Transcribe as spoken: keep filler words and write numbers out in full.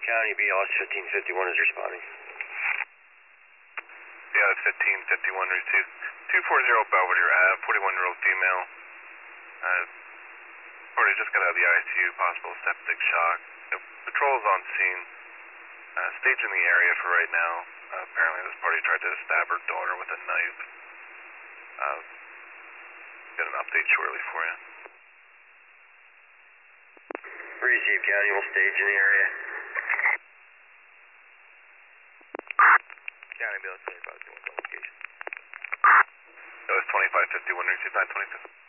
County, B L S fifteen fifty-one is responding. B L S fifteen fifty-one, receive. two forty Belvedere Ave, forty-one-year-old female. Uh, Party just got out of the I C U, possible septic shock. Yep. Patrol's on scene. Uh, staging the area for right now. Uh, apparently this party tried to stab her daughter with a knife. Uh, get an update shortly for you. Receive, County, we'll stage in the area. County, B L S twenty-five fifty-one, location. B L S twenty-five fifty-one, receive nine twenty-two.